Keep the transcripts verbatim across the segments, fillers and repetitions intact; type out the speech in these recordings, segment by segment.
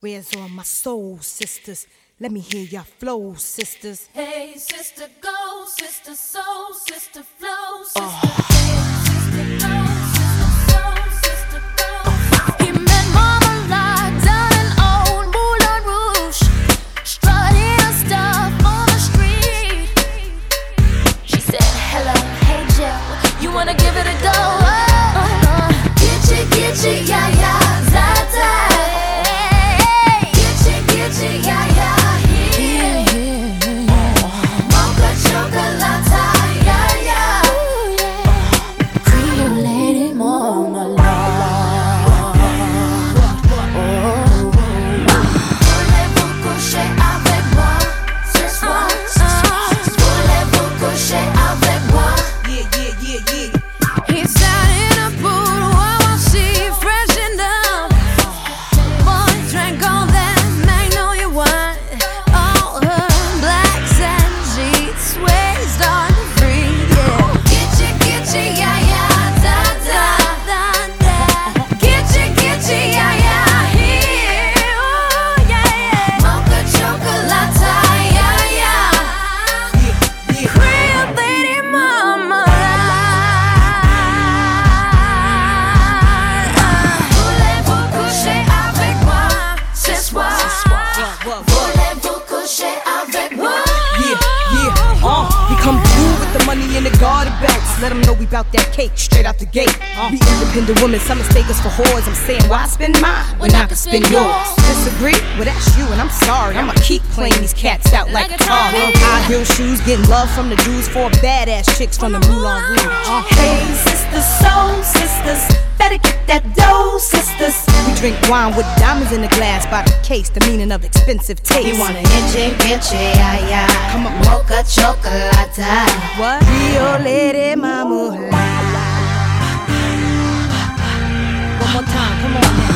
Where's all my soul sisters? Let me hear your flow, sisters. Hey, sister, go, sister, soul, sister, flow, sister. Oh. Hey, sister, go, sister, soul, sister, go. He met Mama locked down in old Moulin Rouge, strutting her stuff on the street. She said, hello, hey, Jill, you wanna give it a go? Uh, uh, get you, get you, yeah, yeah, za-za. Yeah, yeah, yeah, yeah. Mocha chocolate, yeah, yeah. Creole lady, mama, voulez-vous coucher avec moi ce soir? Voulez-vous coucher avec moi? Yeah, yeah, yeah, yeah. He sat in a pool while she freshened up. Boy drank all that. In the garden belts, let them know we bout that cake straight out the gate. Uh, we independent women, some mistake us for whores. I'm saying, why spend mine when I can spend yours? Disagree? Well, that's you, and I'm sorry. I'ma keep playing these cats out like guitar. Uh, high heel shoes, getting love from the dudes, four badass chicks from the Moulin Rouge. Uh, hey, sisters, soul sisters, better get that dough, sisters. We drink wine with diamonds in the glass by the case, the meaning of expensive taste. You wanna itchy, itchy, yeah, yeah. Come on, mocha chocolate. What? Rio lady, mama. One more time, come on now.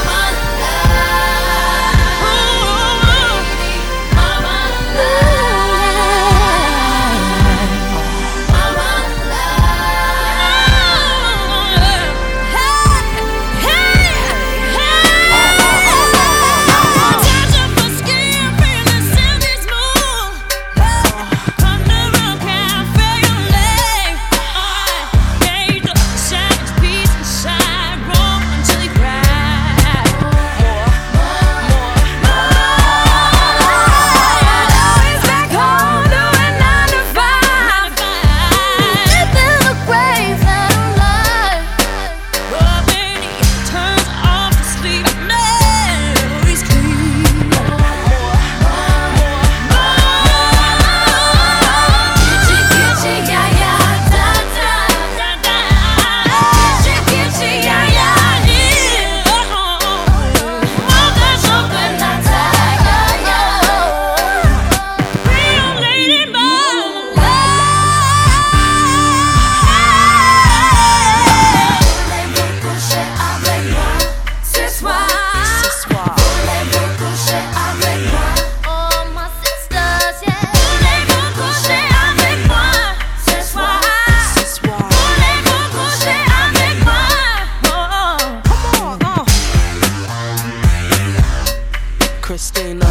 Christina,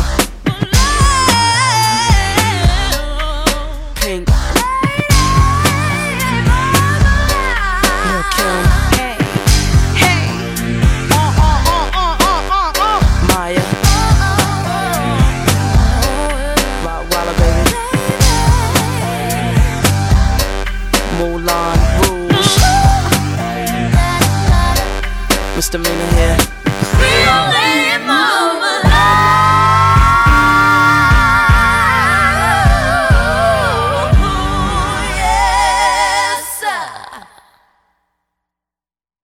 Pink, Lil' Kim, Hey, hey, uh, uh, uh, uh, uh, uh, uh. Maya, Rock Walla, baby, Moulin Rouge, Misdemeanor here.